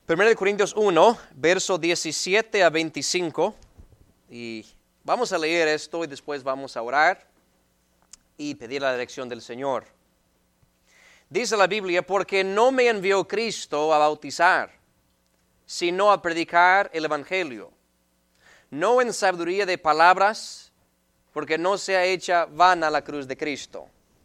1 Corintios 1, verso 17 a 25, y vamos a leer esto y después vamos a orar y pedir la dirección del Señor. Dice la Biblia, porque no me envió Cristo a bautizar, sino a predicar el Evangelio, no en sabiduría de palabras, porque no sea hecha vana la cruz de Cristo.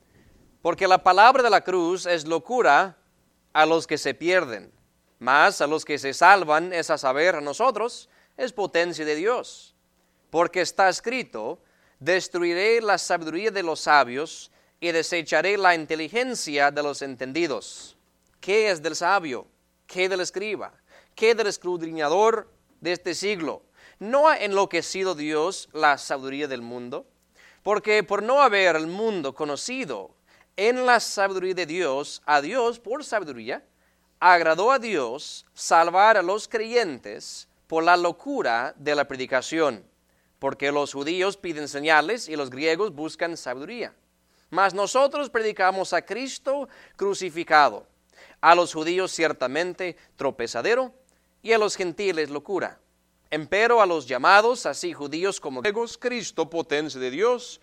Porque la palabra de la cruz es locura a los que se pierden, mas a los que se salvan, es a saber, a nosotros, es potencia de Dios. Porque está escrito, destruiré la sabiduría de los sabios y desecharé la inteligencia de los entendidos. ¿Qué es del sabio? ¿Qué del escriba? ¿Qué del escudriñador de este siglo? ¿No ha enloquecido Dios la sabiduría del mundo? Porque por no haber el mundo conocido en la sabiduría de Dios, a Dios por sabiduría, agradó a Dios salvar a los creyentes por la locura de la predicación, porque los judíos piden señales y los griegos buscan sabiduría. Mas nosotros predicamos a Cristo crucificado, a los judíos ciertamente tropezadero y a los gentiles locura. Empero a los llamados, así judíos como griegos, Cristo potencia de Dios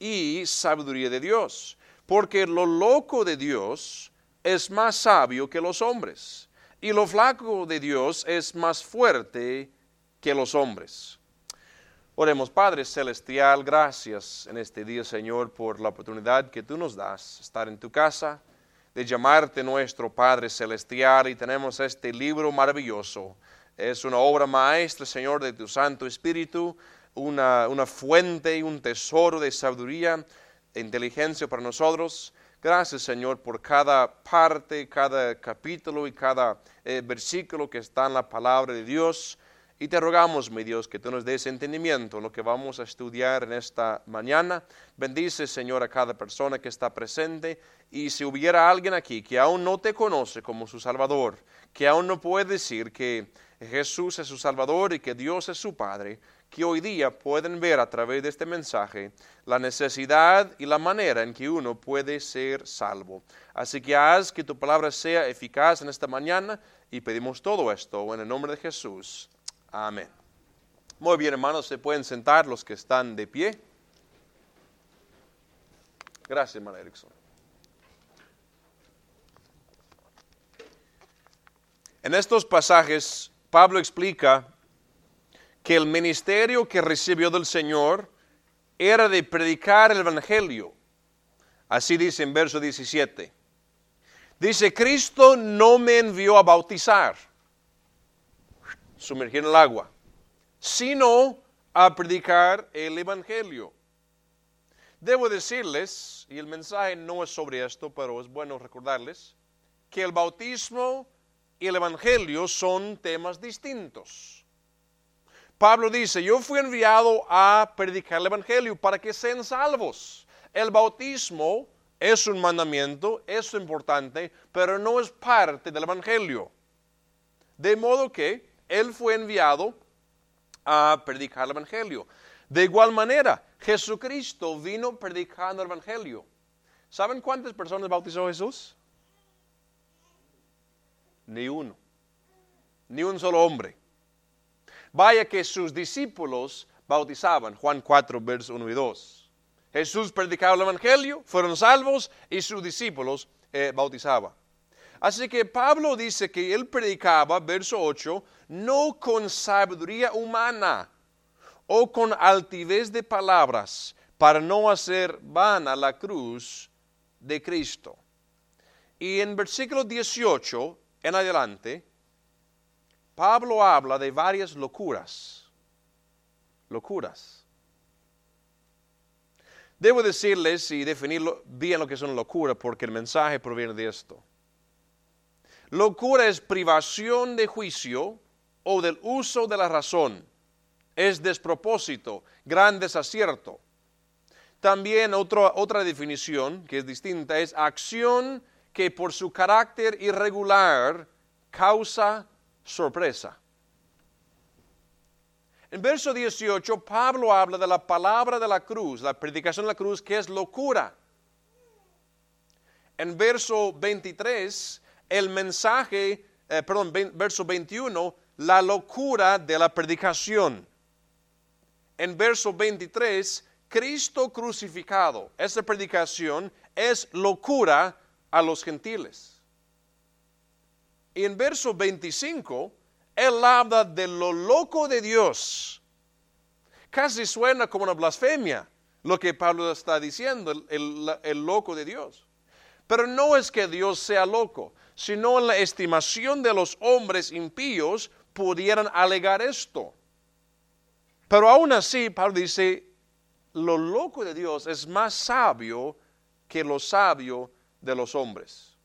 y sabiduría de Dios, porque lo loco de Dios es más sabio que los hombres, y lo flaco de Dios es más fuerte que los hombres. Oremos. Padre Celestial, gracias en este día, Señor, por la oportunidad que tú nos das, estar en tu casa, de llamarte nuestro Padre Celestial, y tenemos este libro maravilloso. Es una obra maestra, Señor, de tu Santo Espíritu, una fuente y un tesoro de sabiduría e inteligencia para nosotros. Gracias, Señor, por cada parte, cada capítulo y cada versículo que está en la palabra de Dios. Y te rogamos, mi Dios, que tú nos des entendimiento en lo que vamos a estudiar en esta mañana. Bendice, Señor, a cada persona que está presente. Y si hubiera alguien aquí que aún no te conoce como su Salvador, que aún no puede decir que Jesús es su Salvador y que Dios es su Padre, que hoy día pueden ver a través de este mensaje la necesidad y la manera en que uno puede ser salvo. Así que haz que tu palabra sea eficaz en esta mañana y pedimos todo esto en el nombre de Jesús. Amén. Muy bien, hermanos, se pueden sentar los que están de pie. Gracias, hermano Erickson. En estos pasajes, Pablo explica que el ministerio que recibió del Señor era de predicar el Evangelio. Así dice en verso 17. Dice, Cristo no me envió a bautizar, sumergir en el agua, sino a predicar el Evangelio. Debo decirles, y el mensaje no es sobre esto, pero es bueno recordarles, que el bautismo y el Evangelio son temas distintos. Pablo dice, yo fui enviado a predicar el Evangelio para que sean salvos. El bautismo es un mandamiento, es importante, pero no es parte del Evangelio. De modo que él fue enviado a predicar el Evangelio. De igual manera, Jesucristo vino predicando el Evangelio. ¿Saben cuántas personas bautizó Jesús? Ni uno. Ni un solo hombre. Vaya que sus discípulos bautizaban. Juan 4, versos 1 y 2. Jesús predicaba el Evangelio, fueron salvos y sus discípulos bautizaban. Así que Pablo dice que él predicaba, verso 8, no con sabiduría humana o con altivez de palabras, para no hacer vana la cruz de Cristo. Y en versículo 18 en adelante, Pablo habla de varias locuras. Locuras. Debo decirles y definirlo bien lo que es una locura, porque el mensaje proviene de esto. Locura es privación de juicio o del uso de la razón. Es despropósito, gran desacierto. También otra definición que es distinta es acción que por su carácter irregular causa sorpresa. En verso 18, Pablo habla de la palabra de la cruz, la predicación de la cruz, que es locura. En verso 23, el mensaje verso 21, la locura de la predicación. En verso 23, Cristo crucificado. Esa predicación es locura a los gentiles. Y en verso 25, él habla de lo loco de Dios. Casi suena como una blasfemia lo que Pablo está diciendo, el loco de Dios. Pero no es que Dios sea loco, sino en la estimación de los hombres impíos pudieran alegar esto. Pero aún así, Pablo dice, lo loco de Dios es más sabio que lo sabio de los hombres.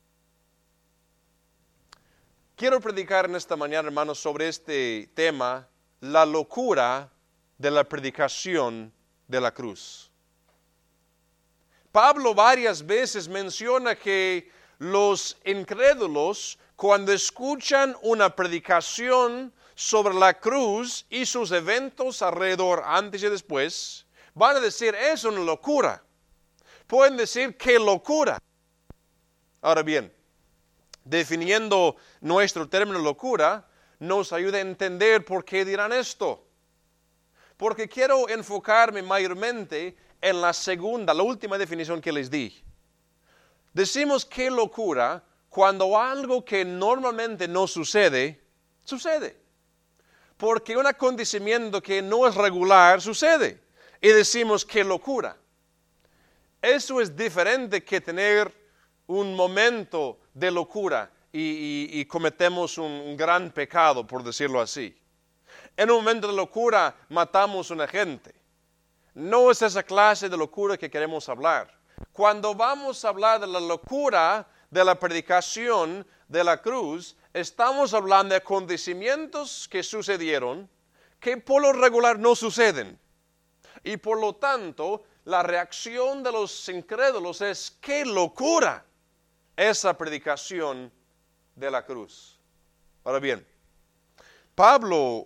Quiero predicar en esta mañana, hermanos, sobre este tema, la locura de la predicación de la cruz. Pablo varias veces menciona que los incrédulos, cuando escuchan una predicación sobre la cruz y sus eventos alrededor, antes y después, van a decir, es una locura. Pueden decir, qué locura. Ahora bien, definiendo nuestro término locura, nos ayuda a entender por qué dirán esto. Porque quiero enfocarme mayormente en la última definición que les di. Decimos qué locura cuando algo que normalmente no sucede, sucede. Porque un acontecimiento que no es regular sucede. Y decimos qué locura. Eso es diferente que tener un momento de locura y cometemos un gran pecado, por decirlo así. En un momento de locura matamos a una gente. No es esa clase de locura que queremos hablar. Cuando vamos a hablar de la locura de la predicación de la cruz, estamos hablando de acontecimientos que sucedieron que por lo regular no suceden. Y por lo tanto, la reacción de los incrédulos es, ¡qué locura! Esa predicación de la cruz. Ahora bien, Pablo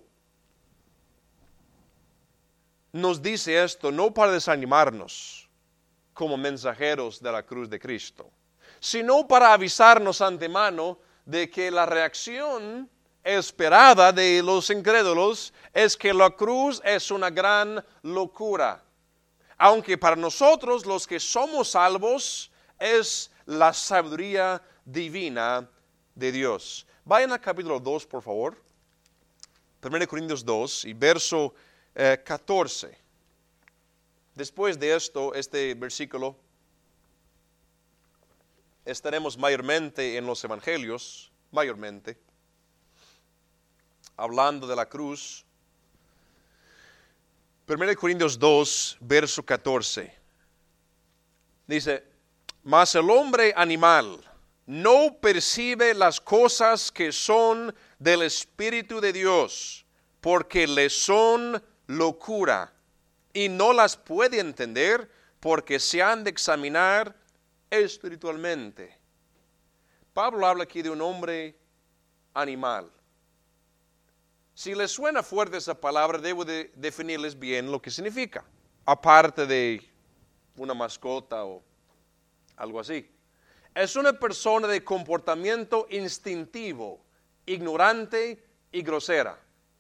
nos dice esto no para desanimarnos como mensajeros de la cruz de Cristo, sino para avisarnos antemano de que la reacción esperada de los incrédulos es que la cruz es una gran locura. Aunque para nosotros, los que somos salvos, es la sabiduría divina de Dios. Vayan al capítulo 2, por favor. 1 Corintios 2 y verso 14. Después de esto, este versículo, estaremos mayormente en los evangelios, mayormente, hablando de la cruz. 1 Corintios 2, verso 14. Dice, mas el hombre animal no percibe las cosas que son del Espíritu de Dios, porque le son locura, y no las puede entender, porque se han de examinar espiritualmente. Pablo habla aquí de un hombre animal. Si les suena fuerte esa palabra, debo de definirles bien lo que significa, aparte de una mascota o algo así. Es una persona de comportamiento instintivo, ignorante y grosera.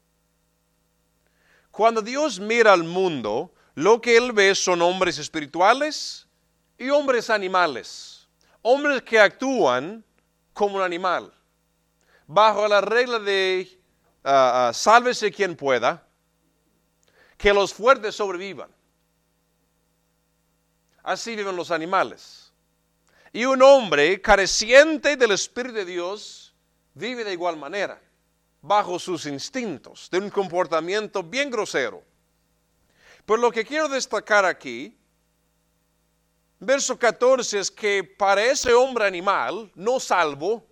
Cuando Dios mira al mundo, lo que Él ve son hombres espirituales y hombres animales. Hombres que actúan como un animal, bajo la regla de sálvese quien pueda, que los fuertes sobrevivan. Así viven los animales. Y un hombre careciente del Espíritu de Dios vive de igual manera, bajo sus instintos, de un comportamiento bien grosero. Pero lo que quiero destacar aquí, verso 14, es que para ese hombre animal, no salvo,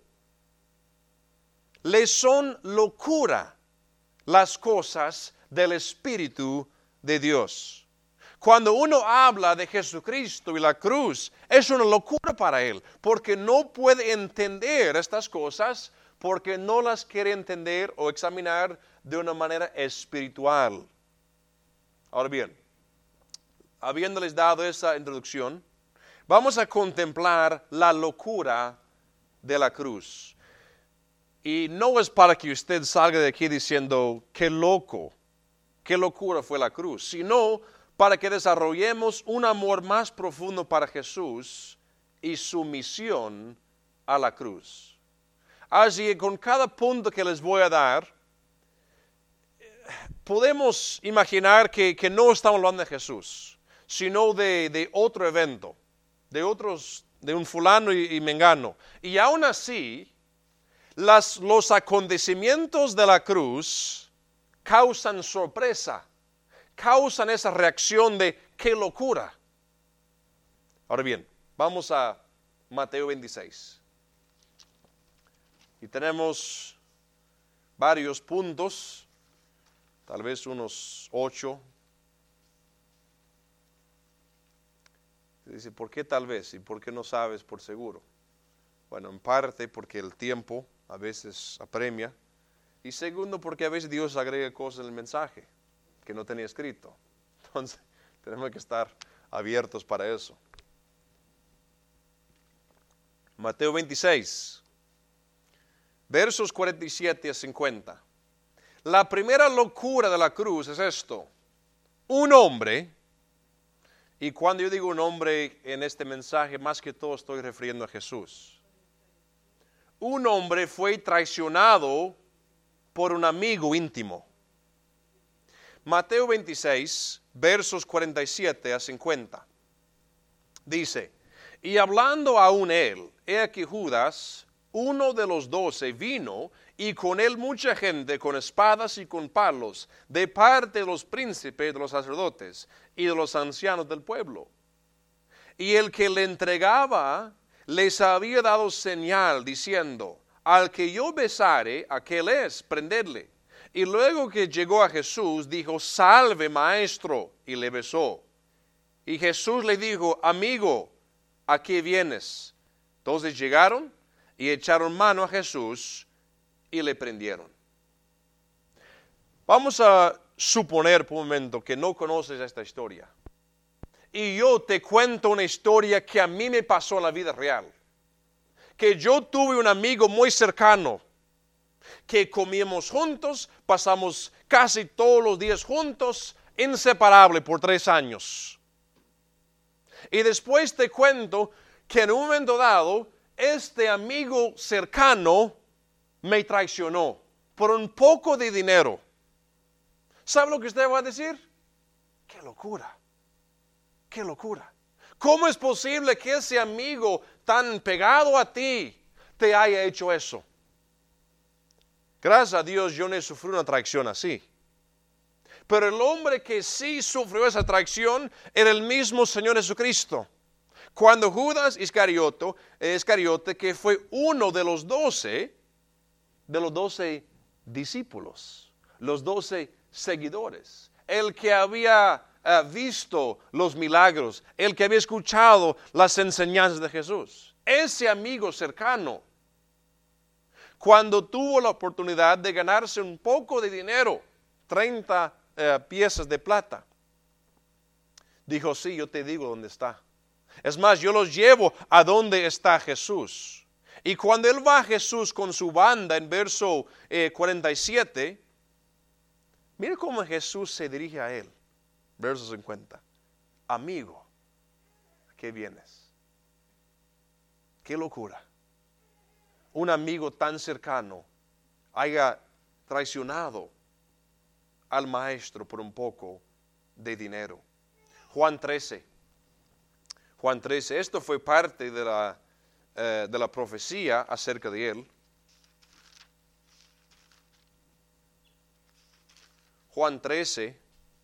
le son locura las cosas del Espíritu de Dios. Cuando uno habla de Jesucristo y la cruz, es una locura para él, porque no puede entender estas cosas, porque no las quiere entender o examinar de una manera espiritual. Ahora bien, habiéndoles dado esa introducción, vamos a contemplar la locura de la cruz. Y no es para que usted salga de aquí diciendo, qué loco, qué locura fue la cruz, sino para que desarrollemos un amor más profundo para Jesús y su misión a la cruz. Así que con cada punto que les voy a dar, podemos imaginar que no estamos hablando de Jesús, sino de otro evento, de un fulano y mengano. Y aún así, los acontecimientos de la cruz causan sorpresa, causan esa reacción de qué locura. Ahora bien, vamos a Mateo 26. Y tenemos varios puntos, tal vez unos 8. Dice, ¿por qué tal vez? ¿Y por qué no sabes por seguro? Bueno, en parte porque el tiempo a veces apremia. Y segundo, porque a veces Dios agrega cosas en el mensaje que no tenía escrito. Entonces, tenemos que estar abiertos para eso. Mateo 26, versos 47 a 50. La primera locura de la cruz es esto. Un hombre, y cuando yo digo un hombre en este mensaje, más que todo estoy refiriendo a Jesús. Un hombre fue traicionado por un amigo íntimo. Mateo 26, versos 47 a 50. Dice, y hablando aún él, he aquí Judas, uno de los 12, vino, y con él mucha gente con espadas y con palos, de parte de los príncipes, de los sacerdotes y de los ancianos del pueblo. Y el que le entregaba les había dado señal, diciendo, al que yo besare, aquel es, prendedle. Y luego que llegó a Jesús, dijo, salve maestro, y le besó. Y Jesús le dijo, amigo, ¿a qué vienes? Entonces llegaron y echaron mano a Jesús y le prendieron. Vamos a suponer por un momento que no conoces esta historia. Y yo te cuento una historia que a mí me pasó en la vida real. Que yo tuve un amigo muy cercano, que comíamos juntos, pasamos casi todos los días juntos, inseparable por 3 años. Y después te cuento que en un momento dado, este amigo cercano me traicionó por un poco de dinero. ¿Sabe lo que usted va a decir? ¡Qué locura! ¡Qué locura! ¿Cómo es posible que ese amigo tan pegado a ti te haya hecho eso? Gracias a Dios yo no sufrí una traición así. Pero el hombre que sí sufrió esa traición era el mismo Señor Jesucristo. Cuando Judas Iscariote, que fue uno de los 12 discípulos, los 12 seguidores, el que había visto los milagros, el que había escuchado las enseñanzas de Jesús, ese amigo cercano, cuando tuvo la oportunidad de ganarse un poco de dinero, 30 piezas de plata, dijo, sí, yo te digo dónde está. Es más, yo los llevo a donde está Jesús. Y cuando él va a Jesús con su banda en verso 47, mire cómo Jesús se dirige a él. Verso 50. Amigo, ¿a qué vienes? Qué locura. Un amigo tan cercano haya traicionado al maestro por un poco de dinero. Juan 13, esto fue parte de la profecía acerca de él. Juan 13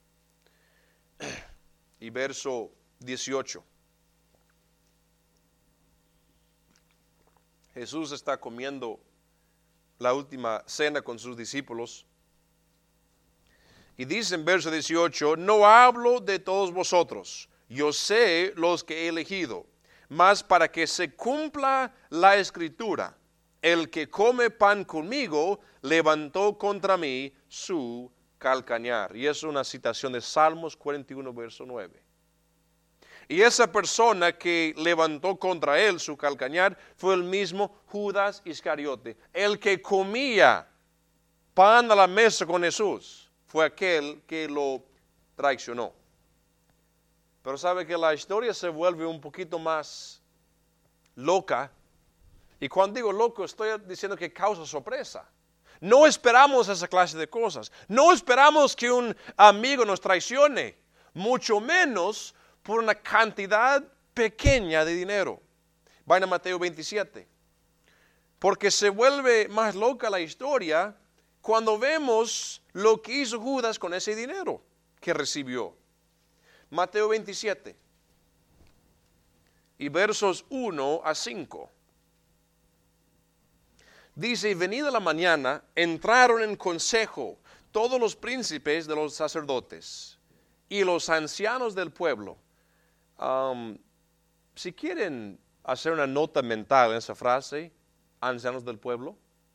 y verso 18. Jesús está comiendo la última cena con sus discípulos. Y dice en verso 18, no hablo de todos vosotros, yo sé los que he elegido, mas para que se cumpla la escritura, el que come pan conmigo levantó contra mí su calcañar. Y es una citación de Salmos 41, verso 9. Y esa persona que levantó contra él su calcañar fue el mismo Judas Iscariote. El que comía pan a la mesa con Jesús fue aquel que lo traicionó. Pero sabe que la historia se vuelve un poquito más loca. Y cuando digo loco, estoy diciendo que causa sorpresa. No esperamos esa clase de cosas. No esperamos que un amigo nos traicione, mucho menos por una cantidad pequeña de dinero. Vayan a Mateo 27. Porque se vuelve más loca la historia cuando vemos lo que hizo Judas con ese dinero que recibió. Mateo 27 y versos 1 a 5. Dice, venida la mañana, entraron en consejo todos los príncipes de los sacerdotes y los ancianos del pueblo. Si quieren hacer una nota mental en esa frase, ancianos del pueblo,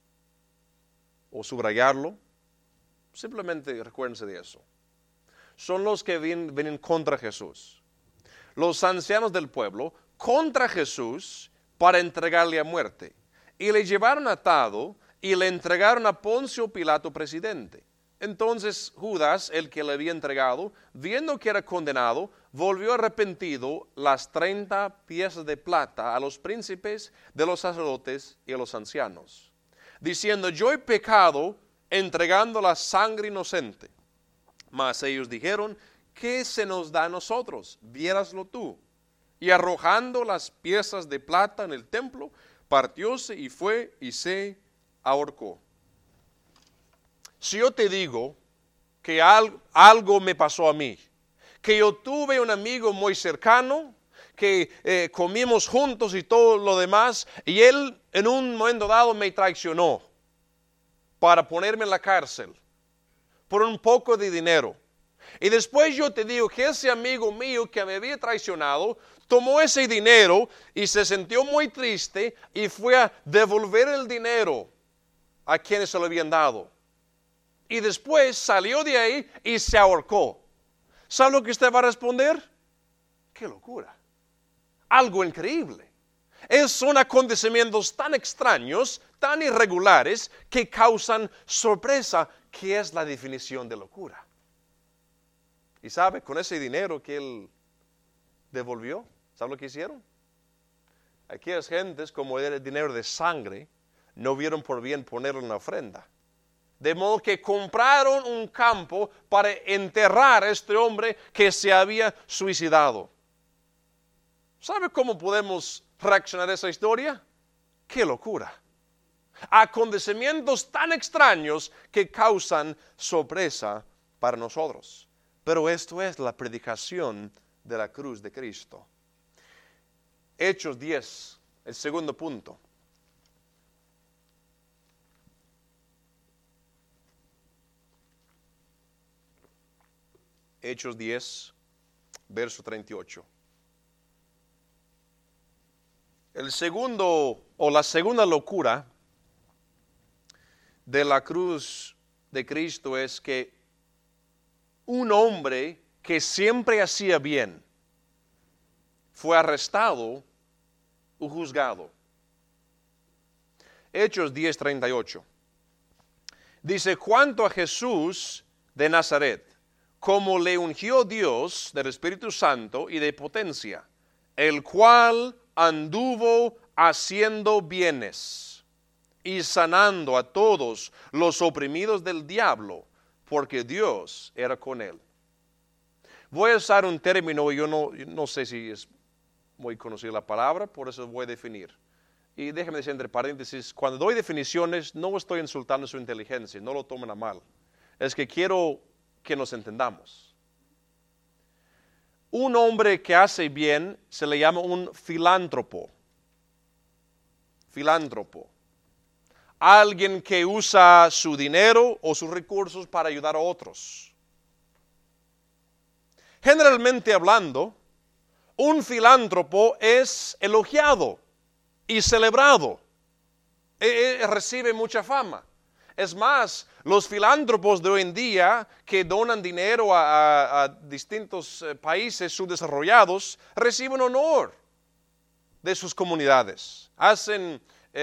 o subrayarlo, simplemente recuérdense de eso. Son los que vienen contra Jesús. Los ancianos del pueblo contra Jesús para entregarle a muerte. Y le llevaron atado y le entregaron a Poncio Pilato presidente. Entonces Judas, el que le había entregado, viendo que era condenado, volvió arrepentido las 30 piezas de plata a los príncipes de los sacerdotes y a los ancianos, diciendo, yo he pecado entregando la sangre inocente. Mas ellos dijeron, ¿qué se nos da a nosotros? Viéraslo tú. Y arrojando las piezas de plata en el templo, partióse y fue y se ahorcó. Si yo te digo que algo me pasó a mí, que yo tuve un amigo muy cercano, que comimos juntos y todo lo demás, y él en un momento dado me traicionó para ponerme en la cárcel por un poco de dinero. Y después yo te digo que ese amigo mío que me había traicionado tomó ese dinero y se sintió muy triste y fue a devolver el dinero a quienes se lo habían dado. Y después salió de ahí y se ahorcó. ¿Sabe lo que usted va a responder? ¡Qué locura! Algo increíble. Son acontecimientos tan extraños, tan irregulares, que causan sorpresa, que es la definición de locura. Y sabe, con ese dinero que él devolvió, ¿sabe lo que hicieron? Aquellas gentes, como era el dinero de sangre, no vieron por bien ponerlo en la ofrenda. De modo que compraron un campo para enterrar a este hombre que se había suicidado. ¿Sabe cómo podemos reaccionar a esa historia? ¡Qué locura! Acontecimientos tan extraños que causan sorpresa para nosotros. Pero esto es la predicación de la cruz de Cristo. Hechos 10, el segundo punto. Hechos 10, verso 38. El segundo o la segunda locura de la cruz de Cristo es que un hombre que siempre hacía bien fue arrestado o juzgado. Hechos 10:38. Dice, cuanto a Jesús de Nazaret, como le ungió Dios del Espíritu Santo y de potencia, el cual anduvo haciendo bienes y sanando a todos los oprimidos del diablo, porque Dios era con él. Voy a usar un término, yo no sé si es muy conocida la palabra, por eso voy a definir. Y déjeme decir entre paréntesis, cuando doy definiciones no estoy insultando su inteligencia, no lo tomen a mal. Es que quiero que nos entendamos. Un hombre que hace bien se le llama un filántropo. Filántropo. Alguien que usa su dinero o sus recursos para ayudar a otros. Generalmente hablando, un filántropo es elogiado y celebrado. Recibe mucha fama. Es más, los filántropos de hoy en día que donan dinero a distintos países subdesarrollados reciben honor de sus comunidades. Hacen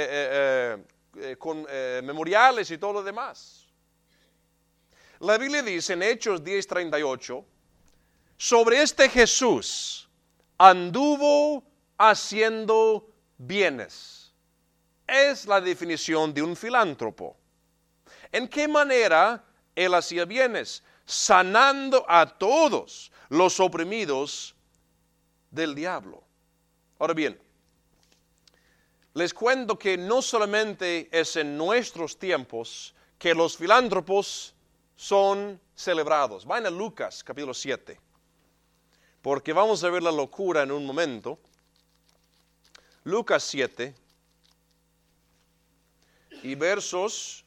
memoriales y todo lo demás. La Biblia dice en Hechos 10:38, sobre este Jesús anduvo haciendo bienes. Es la definición de un filántropo. ¿En qué manera él hacía bienes? Sanando a todos los oprimidos del diablo. Ahora bien, les cuento que no solamente es en nuestros tiempos que los filántropos son celebrados. Vayan a Lucas capítulo 7, porque vamos a ver la locura en un momento. Lucas 7 y versos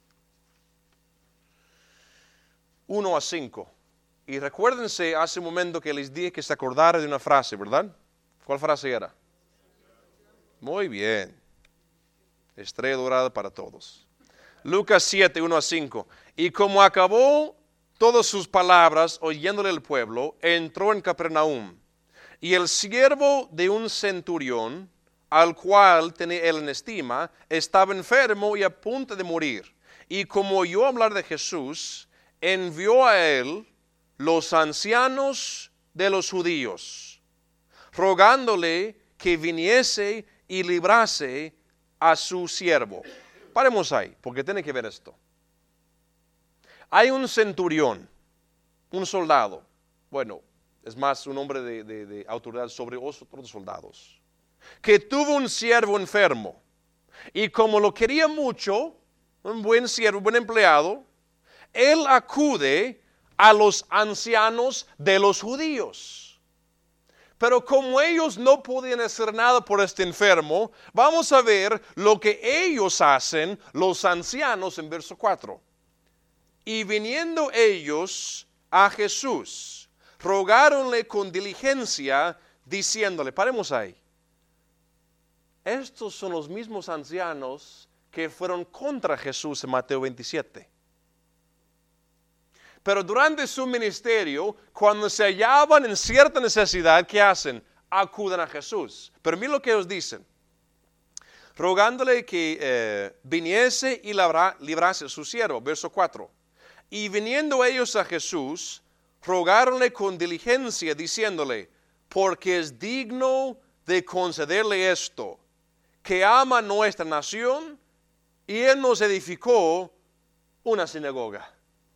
1 a 5. Y recuérdense hace un momento que les dije que se acordara de una frase, ¿verdad? ¿Cuál frase era? Muy bien. Estrella dorada para todos. Lucas 7, 1 a 5. Y como acabó todas sus palabras oyéndole el pueblo, entró en Capernaum. Y el siervo de un centurión, al cual tenía él en estima, estaba enfermo y a punto de morir. Y como oyó hablar de Jesús, envió a él los ancianos de los judíos, rogándole que viniese y librase a su siervo. Paremos ahí, porque tiene que ver esto. Hay un centurión, un soldado, bueno, es más un hombre de autoridad sobre otros soldados, que tuvo un siervo enfermo, y como lo quería mucho, un buen siervo, un buen empleado, él acude a los ancianos de los judíos. Pero como ellos no podían hacer nada por este enfermo, vamos a ver lo que ellos hacen, los ancianos, en verso 4. Y viniendo ellos a Jesús, rogáronle con diligencia, diciéndole, paremos ahí. Estos son los mismos ancianos que fueron contra Jesús en Mateo 27. Pero durante su ministerio, cuando se hallaban en cierta necesidad, ¿qué hacen? Acuden a Jesús. Pero miren lo que ellos dicen. Rogándole que viniese y librase a su siervo. Verso 4. Y viniendo ellos a Jesús, rogáronle con diligencia, diciéndole, porque es digno de concederle esto, que ama nuestra nación, y él nos edificó una sinagoga.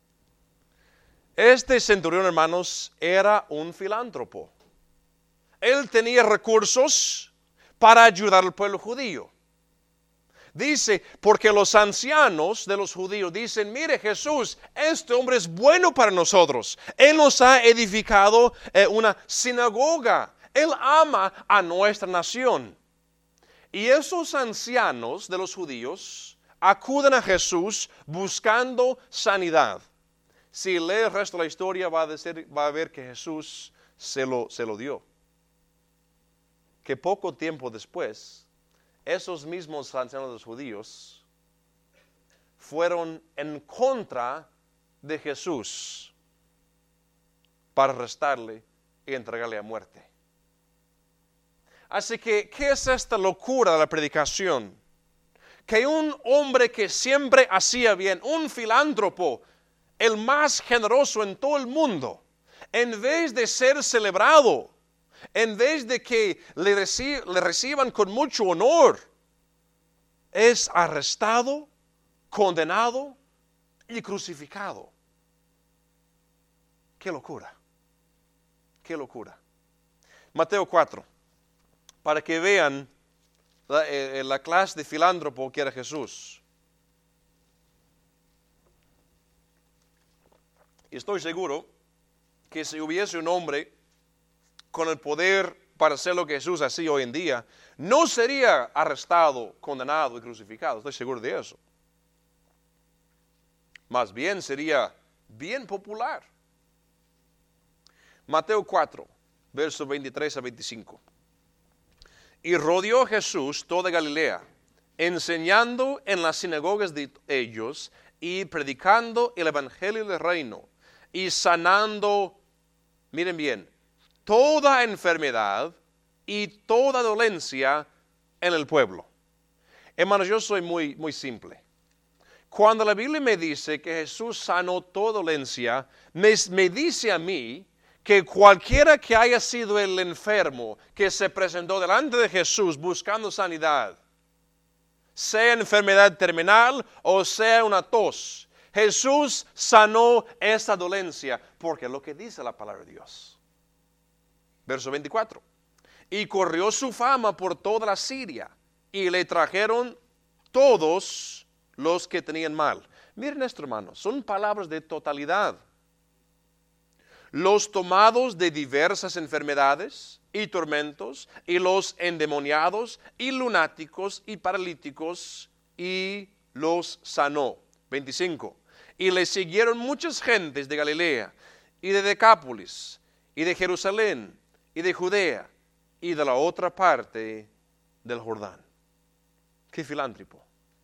Este centurión, hermanos, era un filántropo. Él tenía recursos para ayudar al pueblo judío. Dice, porque los ancianos de los judíos dicen, mire Jesús, este hombre es bueno para nosotros. Él nos ha edificado una sinagoga. Él ama a nuestra nación. Y esos ancianos de los judíos acuden a Jesús buscando sanidad. Si lee el resto de la historia, va a ver que Jesús se lo dio. Que poco tiempo después, esos mismos ancianos de los judíos fueron en contra de Jesús para arrestarle y entregarle a muerte. Así que, ¿qué es esta locura de la predicación? Que un hombre que siempre hacía bien, un filántropo, el más generoso en todo el mundo, en vez de ser celebrado, en vez de que le reciban con mucho honor, es arrestado, condenado y crucificado. ¡Qué locura! ¡Qué locura! Mateo 4, para que vean la clase de filántropo que era Jesús. Y estoy seguro que si hubiese un hombre con el poder para hacer lo que Jesús hacía hoy en día, no sería arrestado, condenado y crucificado. Estoy seguro de eso. Más bien sería bien popular. Mateo 4, versos 23 a 25. Y rodeó Jesús toda Galilea, enseñando en las sinagogas de ellos y predicando el evangelio del reino y sanando, miren bien, toda enfermedad y toda dolencia en el pueblo. Hermanos, yo soy muy simple. Cuando la Biblia me dice que Jesús sanó toda dolencia, me dice a mí que cualquiera que haya sido el enfermo que se presentó delante de Jesús buscando sanidad, sea enfermedad terminal o sea una tos, Jesús sanó esa dolencia, porque es lo que dice la palabra de Dios. Verso 24. Y corrió su fama por toda la Siria, y le trajeron todos los que tenían mal. Miren esto, hermanos, son palabras de totalidad. Los tomados de diversas enfermedades y tormentos, y los endemoniados, y lunáticos, y paralíticos, y los sanó. 25. Y le siguieron muchas gentes de Galilea, y de Decápolis, y de Jerusalén, y de Judea, y de la otra parte del Jordán. ¿Qué filántropo?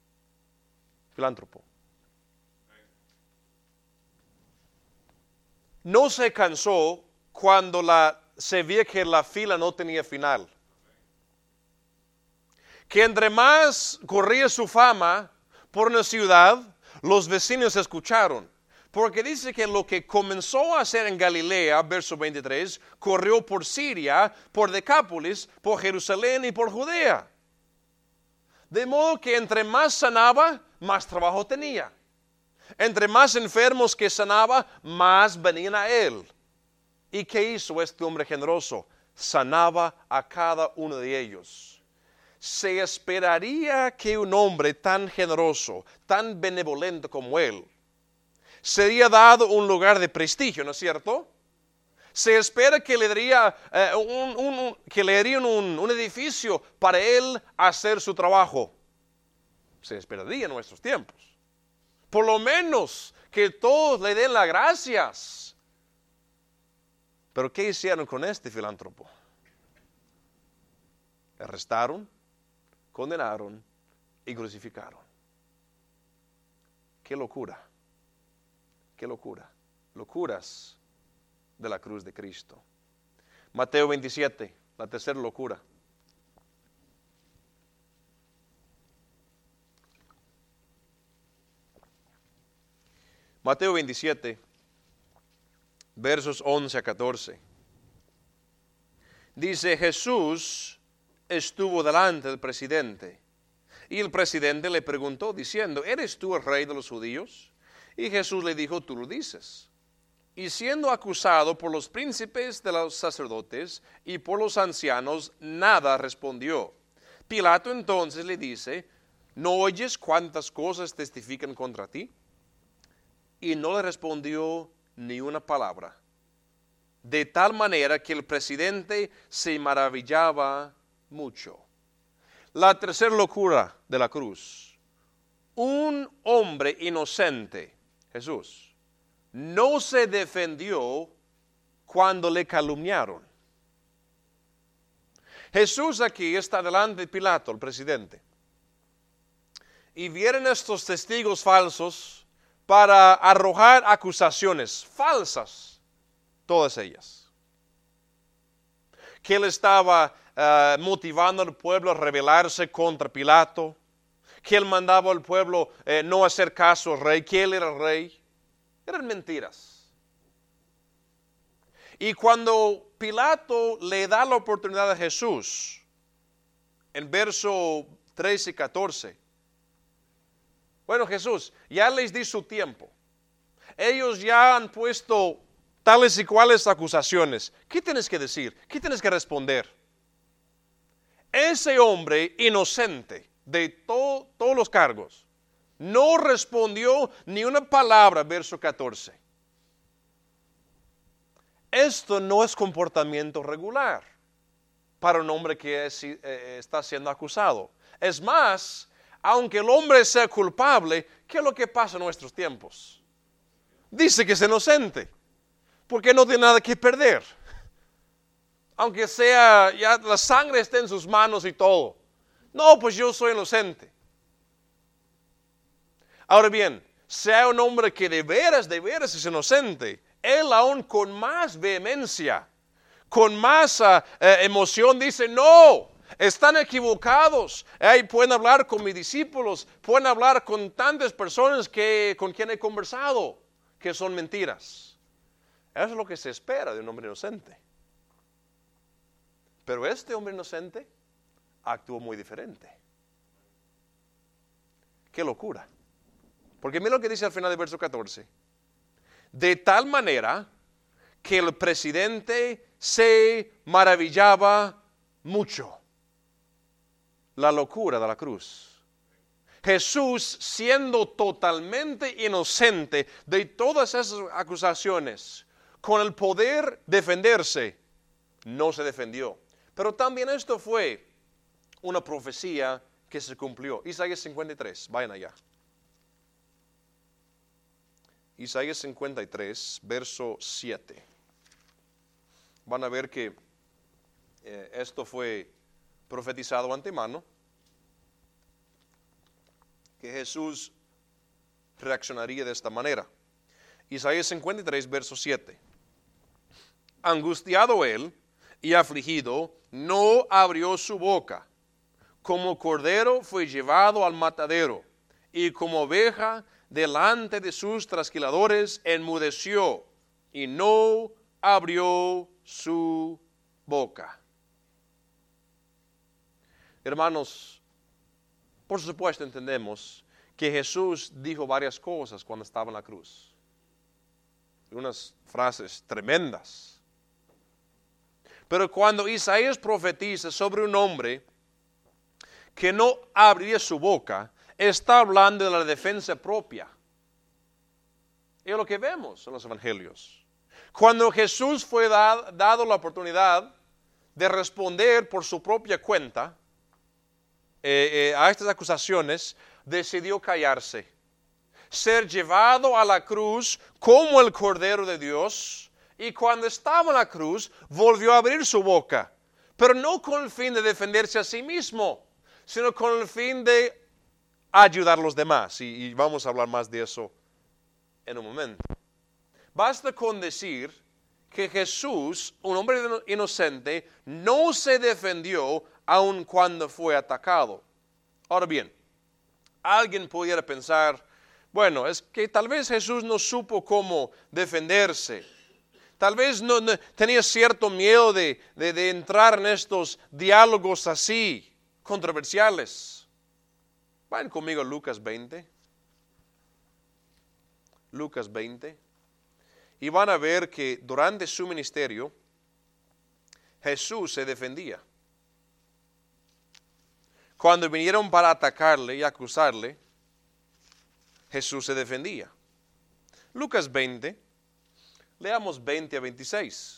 No se cansó cuando se vio que la fila no tenía final. Que entre más corría su fama por una ciudad, los vecinos escucharon. Porque dice que lo que comenzó a hacer en Galilea, verso 23, corrió por Siria, por Decápolis, por Jerusalén y por Judea. De modo que entre más sanaba, más trabajo tenía. Entre más enfermos que sanaba, más venían a él. ¿Y qué hizo este hombre generoso? Sanaba a cada uno de ellos. Se esperaría que un hombre tan generoso, tan benevolente como él, sería dado un lugar de prestigio, ¿no es cierto? Se espera que le darían un edificio para él hacer su trabajo. Se esperaría en nuestros tiempos. Por lo menos que todos le den las gracias. Pero ¿qué hicieron con este filántropo? Le arrestaron, condenaron y crucificaron. ¡Qué locura! ¡Qué locura! Locuras de la cruz de Cristo. Mateo 27, la tercera locura. Mateo 27, versos 11 a 14. Dice, Jesús estuvo delante del presidente, y el presidente le preguntó diciendo, ¿eres tú el rey de los judíos? Y Jesús le dijo, tú lo dices. Y siendo acusado por los príncipes de los sacerdotes y por los ancianos, nada respondió. Pilato entonces le dice, ¿no oyes cuántas cosas testifican contra ti? Y no le respondió ni una palabra. De tal manera que el presidente se maravillaba mucho. La tercera locura de la cruz. Un hombre inocente, Jesús, no se defendió cuando le calumniaron. Jesús aquí está delante de Pilato, el presidente. Y vienen estos testigos falsos para arrojar acusaciones falsas, todas ellas. Que él estaba motivando al pueblo a rebelarse contra Pilato, que él mandaba al pueblo no hacer caso al rey, que él era el rey. Eran mentiras. Y cuando Pilato le da la oportunidad a Jesús, en verso 13 y 14, bueno, Jesús, ya les di su tiempo. Ellos ya han puesto tales y cuales acusaciones. ¿Qué tienes que decir? ¿Qué tienes que responder? Ese hombre inocente de todos los cargos no respondió ni una palabra, verso 14. Esto no es comportamiento regular para un hombre que está siendo acusado. Es más, aunque el hombre sea culpable, ¿qué es lo que pasa en nuestros tiempos? Dice que es inocente, porque no tiene nada que perder. Aunque sea, ya la sangre esté en sus manos y todo. No, pues yo soy inocente. Ahora bien, sea un hombre que de veras es inocente, él aún con más vehemencia, con más emoción dice, no, están equivocados. Pueden hablar con mis discípulos, pueden hablar con tantas personas con quien he conversado, que son mentiras. Eso es lo que se espera de un hombre inocente. Pero este hombre inocente actuó muy diferente. ¡Qué locura! Porque mira lo que dice al final del verso 14. De tal manera que el presidente se maravillaba mucho. La locura de la cruz. Jesús, siendo totalmente inocente de todas esas acusaciones, con el poder defenderse, no se defendió. Pero también esto fue una profecía que se cumplió. Isaías 53, vayan allá. Isaías 53, verso 7. Van a ver que esto fue profetizado antemano, que Jesús reaccionaría de esta manera. Isaías 53, verso 7. Angustiado él y afligido, no abrió su boca. Como cordero fue llevado al matadero, y como oveja delante de sus trasquiladores enmudeció, y no abrió su boca. Hermanos, por supuesto entendemos que Jesús dijo varias cosas cuando estaba en la cruz. Unas frases tremendas. Pero cuando Isaías profetiza sobre un hombre que no abriría su boca, está hablando de la defensa propia. Y es lo que vemos en los evangelios. Cuando Jesús fue dado la oportunidad de responder por su propia cuenta a estas acusaciones, decidió callarse, ser llevado a la cruz como el Cordero de Dios, y cuando estaba en la cruz volvió a abrir su boca, pero no con el fin de defenderse a sí mismo, sino con el fin de ayudar a los demás, y vamos a hablar más de eso en un momento. Basta con decir que Jesús, un hombre inocente, no se defendió aun cuando fue atacado. Ahora bien, alguien pudiera pensar, bueno, es que tal vez Jesús no supo cómo defenderse. Tal vez no tenía cierto miedo de entrar en estos diálogos así, controversiales. Vayan conmigo a Lucas 20. Lucas 20. Y van a ver que durante su ministerio, Jesús se defendía. Cuando vinieron para atacarle y acusarle, Jesús se defendía. Lucas 20, leamos 20 a 26.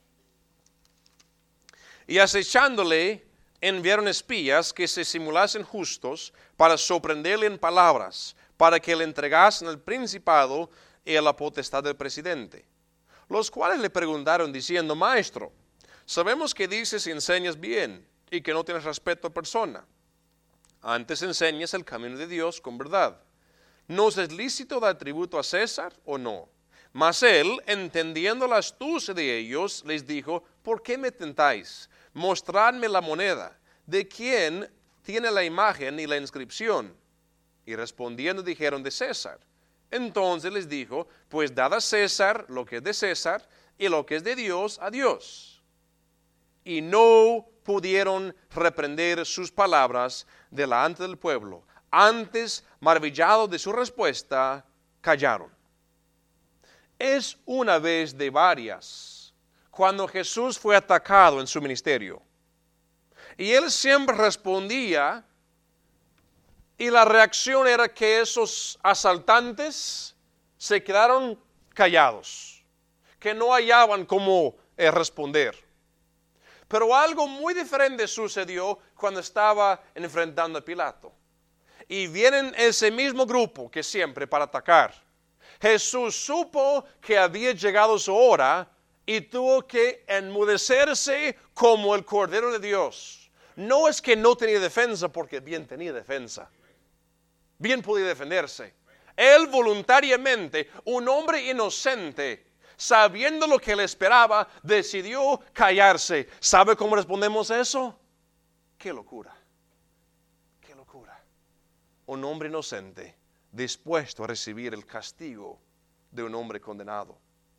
Y acechándole, enviaron espías que se simulasen justos para sorprenderle en palabras, para que le entregasen el principado y a la potestad del presidente. Los cuales le preguntaron diciendo, Maestro, sabemos que dices y enseñas bien, y que no tienes respeto a persona. Antes enseñas el camino de Dios con verdad. ¿Nos es lícito dar tributo a César o no? Mas él, entendiendo la astucia de ellos, les dijo, ¿por qué me tentáis? Mostradme la moneda. ¿De quién tiene la imagen y la inscripción? Y respondiendo dijeron, de César. Entonces les dijo, pues dad a César lo que es de César, y lo que es de Dios a Dios. Y no pudieron reprender sus palabras delante del pueblo. Antes, maravillados de su respuesta, callaron. Es una vez de varias cuando Jesús fue atacado en su ministerio. Y él siempre respondía, y la reacción era que esos asaltantes se quedaron callados, que no hallaban cómo responder. Pero algo muy diferente sucedió cuando estaba enfrentando a Pilato. Y vienen ese mismo grupo que siempre para atacar. Jesús supo que había llegado su hora y tuvo que enmudecerse como el Cordero de Dios. No es que no tenía defensa, porque bien tenía defensa. Bien podía defenderse. Él voluntariamente, un hombre inocente, sabiendo lo que le esperaba, decidió callarse. ¿Sabe cómo respondemos a eso? ¡Qué locura! ¡Qué locura! Un hombre inocente dispuesto a recibir el castigo de un hombre condenado.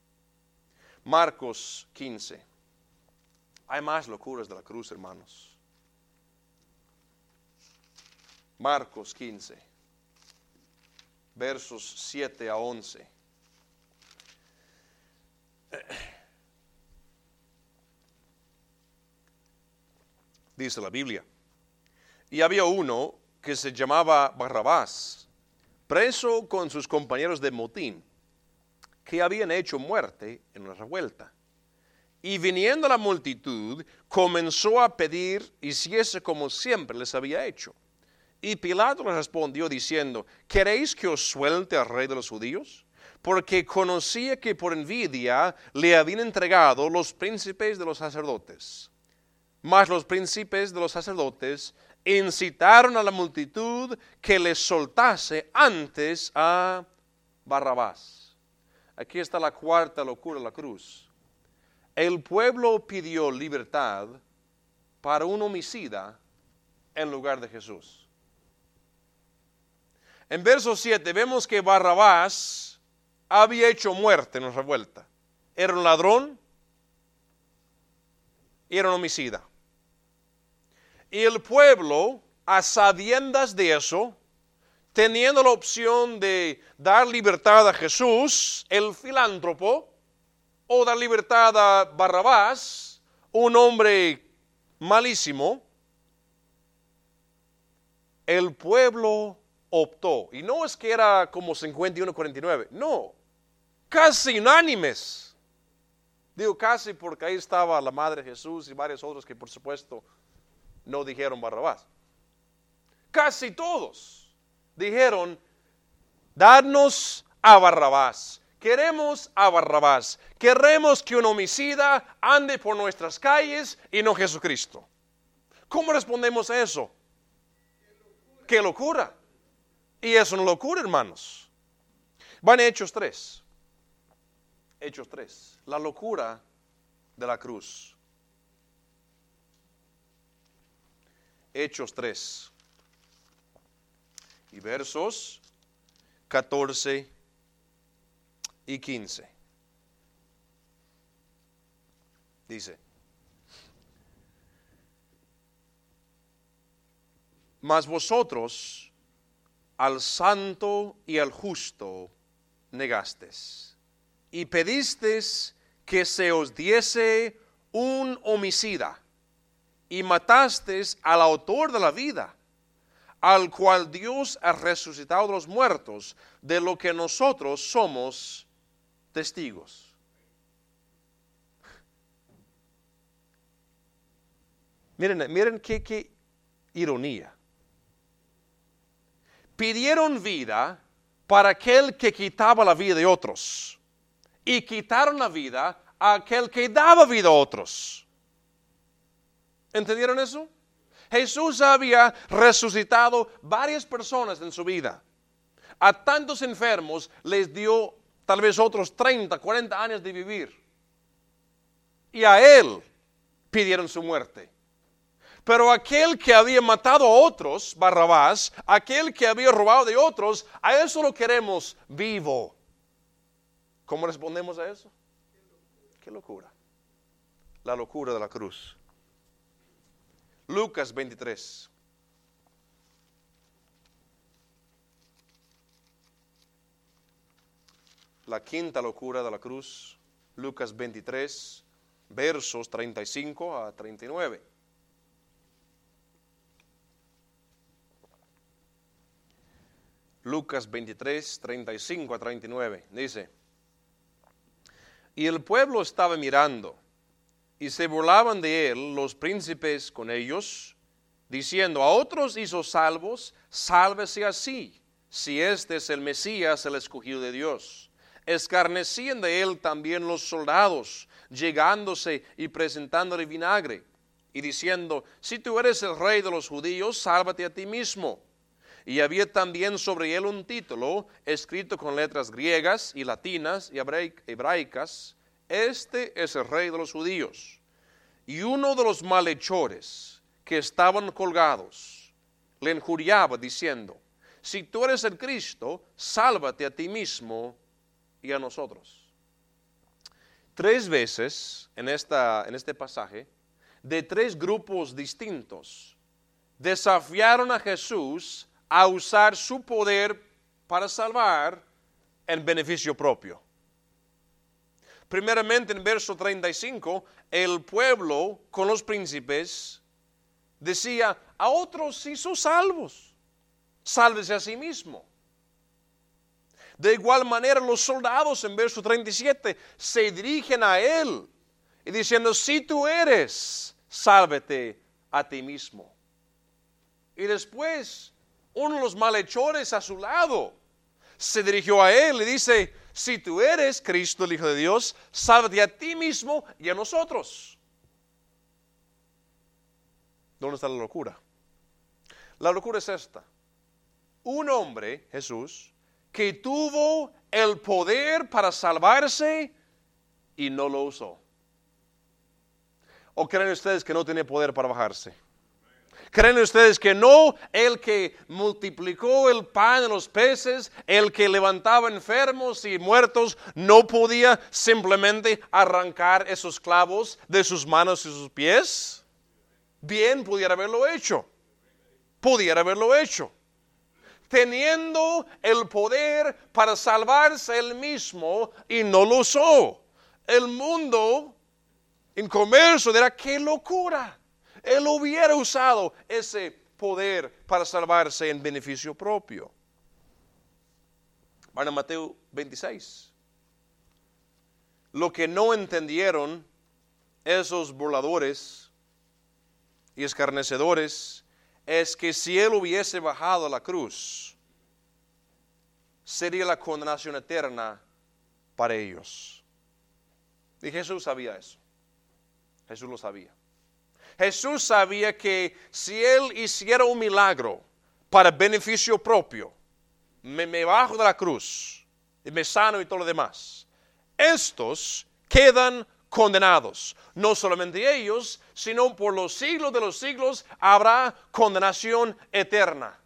Marcos 15. Hay más locuras de la cruz, hermanos. Marcos 15, versos 7 a 11. Dice la Biblia: y había uno que se llamaba Barrabás, preso con sus compañeros de motín, que habían hecho muerte en una revuelta. Y viniendo la multitud, comenzó a pedir hiciese como siempre les había hecho. Y Pilato les respondió diciendo: ¿queréis que os suelte al rey de los judíos? Porque conocía que por envidia le habían entregado los príncipes de los sacerdotes. Mas los príncipes de los sacerdotes incitaron a la multitud que les soltase antes a Barrabás. Aquí está la cuarta locura de la cruz. El pueblo pidió libertad para un homicida en lugar de Jesús. En verso 7 vemos que Barrabás había hecho muerte en la revuelta. Era un ladrón y era un homicida. Y el pueblo, a sabiendas de eso, teniendo la opción de dar libertad a Jesús, el filántropo, o dar libertad a Barrabás, un hombre malísimo, el pueblo optó. Y no es que era como 51-49, no, casi unánimes. Digo casi porque ahí estaba la madre de Jesús y varios otros que por supuesto no dijeron Barrabás. Casi todos dijeron: dadnos a Barrabás. Queremos a Barrabás. Queremos que un homicida ande por nuestras calles y no Jesucristo. ¿Cómo respondemos a eso? ¡Qué locura! Y es una locura, hermanos. Van a Hechos 3. Hechos 3. La locura de la cruz. Hechos 3. Y versos 14 y 15. Dice: mas vosotros al santo y al justo negasteis, y pedisteis que se os diese un homicida, y matasteis al autor de la vida, al cual Dios ha resucitado de los muertos, de lo que nosotros somos testigos. Miren qué ironía. Pidieron vida para aquel que quitaba la vida de otros, y quitaron la vida a aquel que daba vida a otros. ¿Entendieron eso? Jesús había resucitado varias personas en su vida. A tantos enfermos les dio tal vez otros 30, 40 años de vivir. Y a él pidieron su muerte. Pero aquel que había matado a otros, Barrabás, aquel que había robado de otros, a eso lo queremos vivo. ¿Cómo respondemos a eso? ¡Qué locura! La locura de la cruz. Lucas 23. La quinta locura de la cruz. Lucas 23, versos 35 a 39. Lucas 23, 35 a 39. Dice: y el pueblo estaba mirando, y se burlaban de él los príncipes con ellos, diciendo: a otros hizo salvos, sálvese así, si este es el Mesías, el escogido de Dios. Escarnecían de él también los soldados, llegándose y presentándole vinagre, y diciendo: si tú eres el rey de los judíos, sálvate a ti mismo. y había también sobre él un título escrito con letras griegas y latinas y hebraicas: Este es el Rey de los Judíos. Y uno de los malhechores que estaban colgados le injuriaba diciendo: Si tú eres el Cristo, sálvate a ti mismo y a nosotros. 3 veces en este pasaje, de 3 grupos distintos, desafiaron a Jesús a usar su poder para salvar en beneficio propio. Primeramente, en verso 35, el pueblo con los príncipes decía: a otros hizo salvos, sálvese a sí mismo. De igual manera, los soldados en verso 37 se dirigen a él y diciendo: si tú eres, sálvete a ti mismo. Y después, uno de los malhechores a su lado se dirigió a él y dice: si tú eres Cristo, el Hijo de Dios, sálvate a ti mismo y a nosotros. ¿Dónde está la locura? La locura es esta: un hombre, Jesús, que tuvo el poder para salvarse y no lo usó. ¿O creen ustedes que no tiene poder para bajarse? ¿Creen ustedes que no? El que multiplicó el pan y los peces, el que levantaba enfermos y muertos, no podía simplemente arrancar esos clavos de sus manos y sus pies. Bien, pudiera haberlo hecho. Pudiera haberlo hecho. Teniendo el poder para salvarse él mismo y no lo usó. El mundo inconverso dirá: ¡qué locura! Él hubiera usado ese poder para salvarse en beneficio propio. Van a Mateo 26. Lo que no entendieron esos burladores y escarnecedores es que si él hubiese bajado a la cruz, sería la condenación eterna para ellos. Y Jesús sabía eso. Jesús lo sabía. Jesús sabía que si él hiciera un milagro para beneficio propio, me bajo de la cruz y me sano y todo lo demás, estos quedan condenados. No solamente ellos, sino por los siglos de los siglos habrá condenación eterna.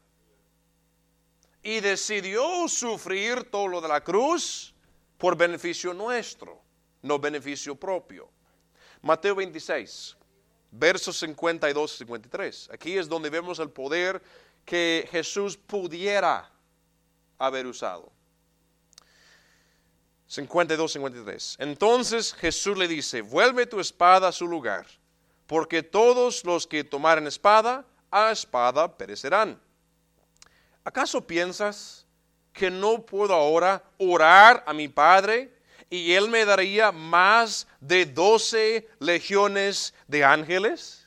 Y decidió sufrir todo lo de la cruz por beneficio nuestro, no beneficio propio. Mateo 26, versos 52 y 53. Aquí es donde vemos el poder que Jesús pudiera haber usado. 52-53. Entonces Jesús le dice: vuelve tu espada a su lugar, porque todos los que tomaren espada, a espada perecerán. ¿Acaso piensas que no puedo ahora orar a mi Padre y Él me daría más de 12 legiones de ángeles?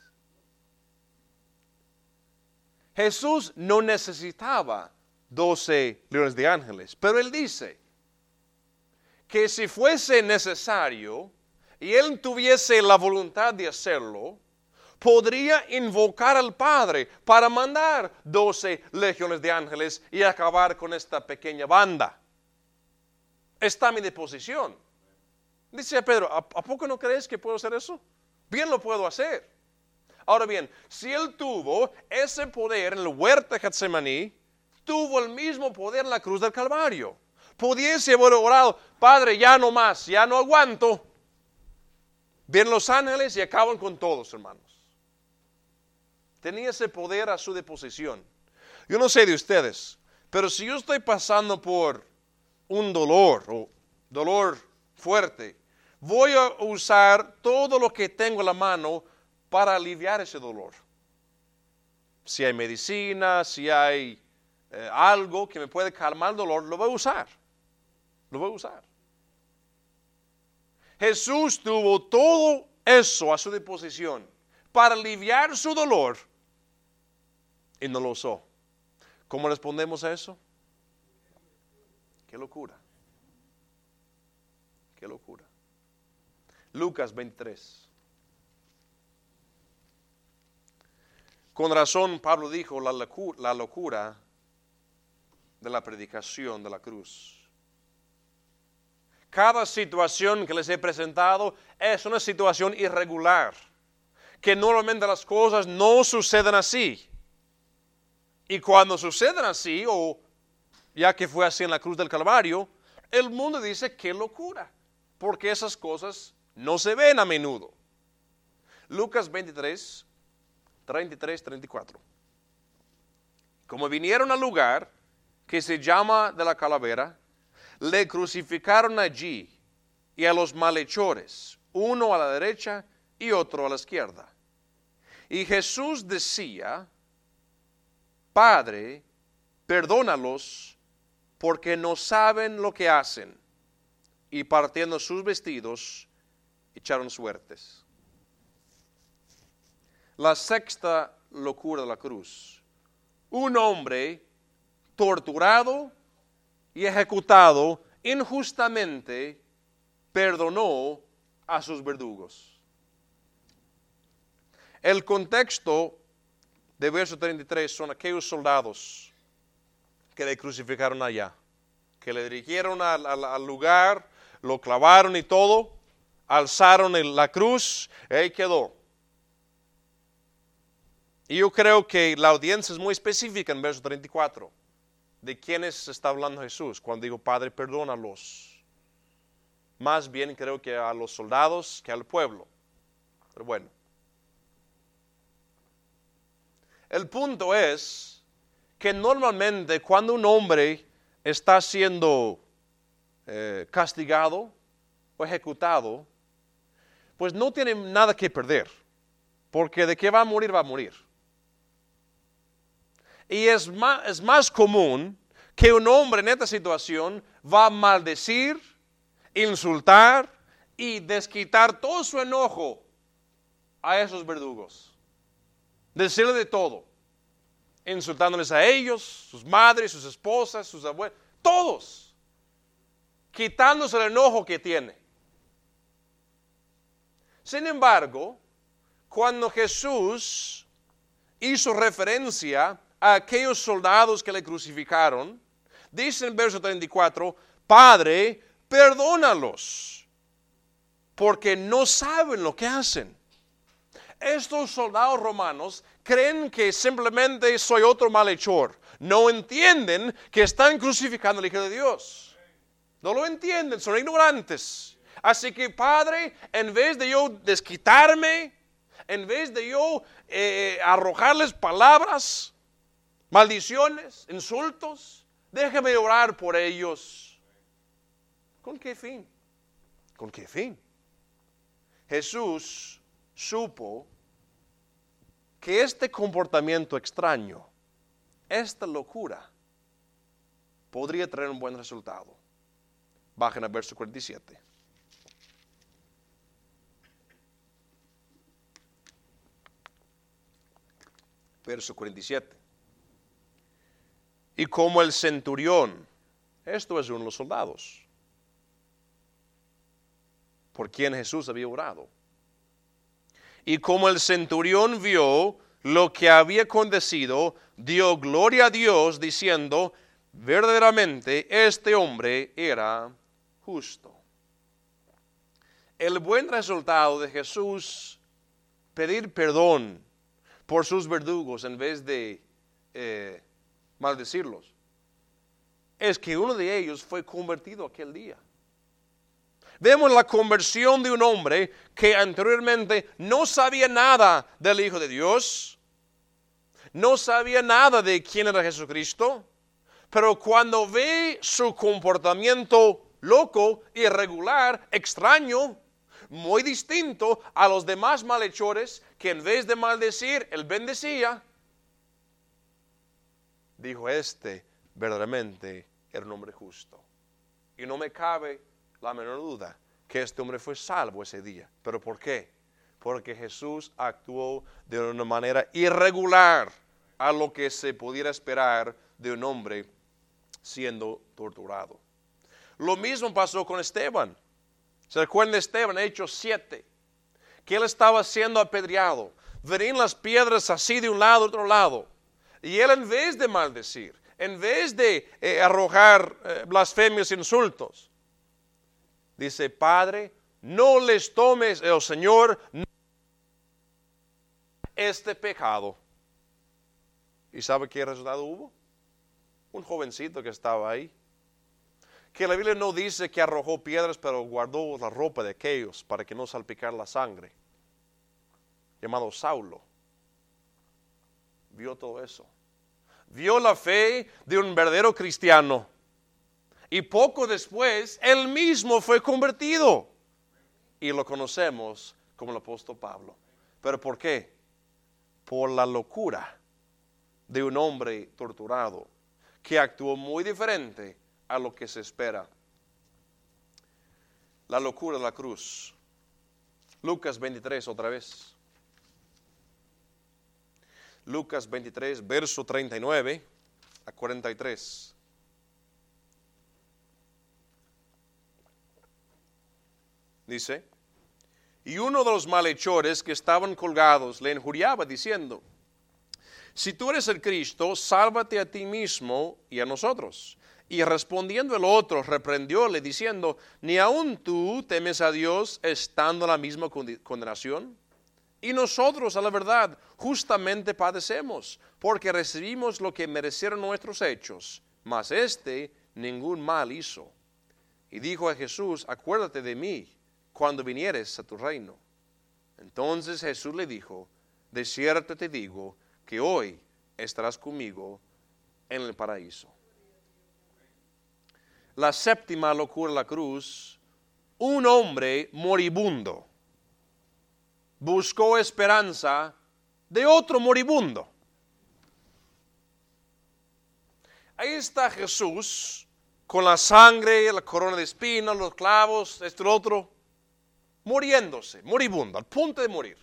Jesús no necesitaba 12 legiones de ángeles, pero Él dice que si fuese necesario y él tuviese la voluntad de hacerlo, podría invocar al Padre para mandar 12 legiones de ángeles y acabar con esta pequeña banda. Está a mi disposición. Dice Pedro: ¿a poco no crees que puedo hacer eso? Bien lo puedo hacer. Ahora bien, si él tuvo ese poder en el huerto de Getsemaní, tuvo el mismo poder en la cruz del Calvario. Pudiese haber orado: Padre, ya no más, ya no aguanto. Vienen los ángeles y acaban con todos, hermanos. Tenía ese poder a su disposición. Yo no sé de ustedes, pero si yo estoy pasando por un dolor o dolor fuerte, voy a usar todo lo que tengo en la mano para aliviar ese dolor. Si hay medicina, si hay algo que me puede calmar el dolor, lo voy a usar. Lo voy a usar. Jesús tuvo todo eso a su disposición para aliviar su dolor y no lo usó. ¿Cómo respondemos a eso? ¡Qué locura! ¡Qué locura! Lucas 23. Con razón Pablo dijo: la locura de la predicación de la cruz. Cada situación que les he presentado es una situación irregular, que normalmente las cosas no suceden así. Y cuando suceden así, o ya que fue así en la cruz del Calvario, el mundo dice, qué locura, porque esas cosas no se ven a menudo. Lucas 23, 33, 34. Como vinieron al lugar que se llama de la calavera, le crucificaron allí y a los malhechores, uno a la derecha y otro a la izquierda. Y Jesús decía, Padre, perdónalos, porque no saben lo que hacen. Y partiendo sus vestidos, echaron suertes. La sexta locura de la cruz. Un hombre torturado y ejecutado injustamente perdonó a sus verdugos. El contexto de verso 33 son aquellos soldados que le crucificaron allá, que le dirigieron al lugar, lo clavaron y todo, alzaron la cruz y ahí quedó. Y yo creo que la audiencia es muy específica en verso 34, de quiénes está hablando Jesús cuando dijo, Padre, perdónalos. Más bien creo que a los soldados que al pueblo. Pero bueno. El punto es que normalmente cuando un hombre está siendo castigado o ejecutado, pues no tiene nada que perder, porque de qué va a morir, va a morir. Y es más común que un hombre en esta situación va a maldecir, insultar y desquitar todo su enojo a esos verdugos. Decirle de todo, insultándoles a ellos, sus madres, sus esposas, sus abuelos, todos, quitándose el enojo que tiene. Sin embargo, cuando Jesús hizo referencia a aquellos soldados que le crucificaron, dice en verso 34, Padre, perdónalos, porque no saben lo que hacen. Estos soldados romanos creen que simplemente soy otro malhechor. No entienden que están crucificando al Hijo de Dios. No lo entienden, son ignorantes. Así que, Padre, en vez de yo desquitarme, en vez de yo arrojarles palabras, maldiciones, insultos, déjame orar por ellos. ¿Con qué fin? ¿Con qué fin? Jesús supo que este comportamiento extraño, esta locura, podría traer un buen resultado. Bajen al verso 47. Verso 47. Y como el centurión, esto es uno de los soldados, por quien Jesús había orado. Y como el centurión vio lo que había acontecido, dio gloria a Dios diciendo, verdaderamente este hombre era justo. El buen resultado de Jesús pedir perdón por sus verdugos en vez de maldecirlos, es que uno de ellos fue convertido aquel día. Vemos la conversión de un hombre que anteriormente no sabía nada del Hijo de Dios, no sabía nada de quién era Jesucristo, pero cuando ve su comportamiento loco, irregular, extraño, muy distinto a los demás malhechores, que en vez de maldecir, él bendecía, dijo, este verdaderamente era un hombre justo. Y no me cabe la menor duda que este hombre fue salvo ese día. ¿Pero por qué? Porque Jesús actuó de una manera irregular a lo que se pudiera esperar de un hombre siendo torturado. Lo mismo pasó con Esteban. ¿Se recuerdan de Esteban, Hechos 7? Que él estaba siendo apedreado. Venían las piedras así de un lado a otro lado. Y él, en vez de maldecir, en vez de arrojar blasfemias e insultos, dice, Padre, no les tomes, el Señor, no este pecado. ¿Y sabe qué resultado hubo? Un jovencito que estaba ahí, que la Biblia no dice que arrojó piedras, pero guardó la ropa de aquellos para que no salpicara la sangre, llamado Saulo. Vio todo eso. Vio la fe de un verdadero cristiano. Y poco después, él mismo fue convertido. Y lo conocemos como el apóstol Pablo. ¿Pero por qué? Por la locura de un hombre torturado que actuó muy diferente a lo que se espera. La locura de la cruz. Lucas 23 otra vez. Lucas 23, verso 39 a 43. Dice, y uno de los malhechores que estaban colgados le injuriaba diciendo, si tú eres el Cristo, sálvate a ti mismo y a nosotros. Y respondiendo el otro, reprendióle diciendo, ¿ni aun tú temes a Dios estando en la misma condenación? Y nosotros, a la verdad, justamente padecemos, porque recibimos lo que merecieron nuestros hechos, mas ningún mal hizo. Y dijo a Jesús, acuérdate de mí cuando vinieres a tu reino. Entonces Jesús le dijo, de cierto te digo, que hoy estarás conmigo en el paraíso. La séptima locura de la cruz, un hombre moribundo buscó esperanza de otro moribundo. Ahí está Jesús con la sangre, la corona de espinas, los clavos, esto y lo otro, muriéndose, moribundo, al punto de morir.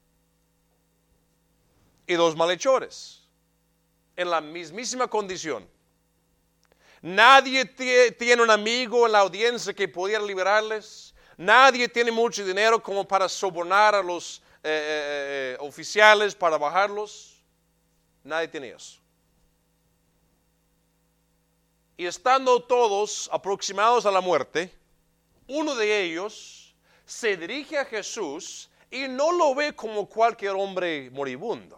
Y dos malhechores en la mismísima condición. Nadie tiene un amigo en la audiencia que pudiera liberarles. Nadie tiene mucho dinero como para sobornar a los oficiales para bajarlos. Nadie tiene eso. Y estando todos aproximados a la muerte, uno de ellos se dirige a Jesús y no lo ve como cualquier hombre moribundo,